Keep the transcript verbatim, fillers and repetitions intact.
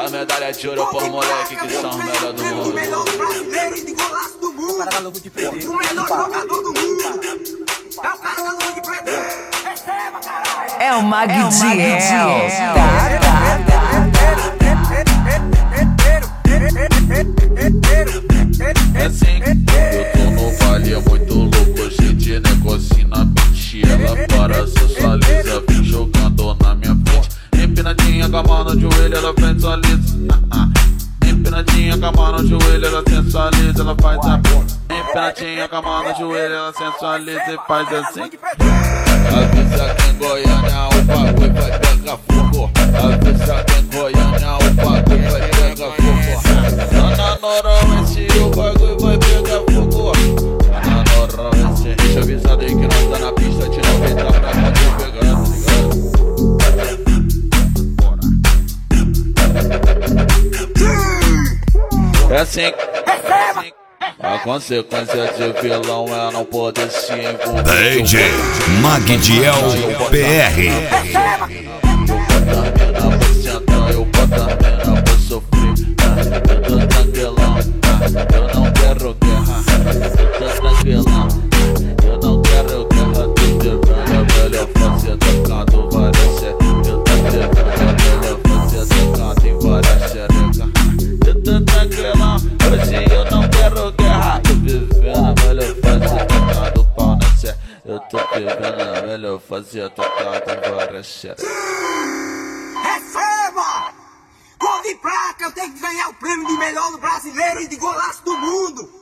Dá medalha de ouro por moleque que são os melhores do mundo. O melhor brasileiro e de golaço do mundo. O cara louco de perder. O melhor jogador do mundo. É o cara louco de perder. Receba, caralho. É o Magdiel. É assim, eu tô no vale, é muito louco, cheio de negocinho na mente. Ela para, socializa, vem jogando na minha frente. Empinadinha com a mão no joelho, ela sensualiza. Empinadinha com a mão no joelho, ela sensualiza, ela faz a empinadinha com a mão no joelho, ela sensualiza e faz assim. Avisa que em Goiânia o bagulho vai pegar fogo. Avisa que em Goiânia o bagulho vai pegar fogo. Lá na Noroeste o bagulho vai pegar fogo. Lá na Noroeste, deixa avisado aí que nós tá na pista de noventa pra poder pegar, tá ligado? É assim, é assim. A consequência de vilão é não poder se envolver. D J Magdiel P R. Eu boto a mina pra sofrer. Eu tô tranquilão, eu não quero guerra. Eu tô tranquilão, eu não quero guerra. Tô devendo a melhor fazer tocando várias xerecas. Eu tô devendo a melhor fazer tocando em várias xerecas. Eu tô tranquilão, hoje eu não quero guerra. Tô vivendo a melhor fazer tocando pau na xereca. Eu tô vivendo a melhor fazer tocando em várias xerecas. Receba! Gol de placa, eu tenho que ganhar o prêmio de melhor brasileiro e de golaço do mundo.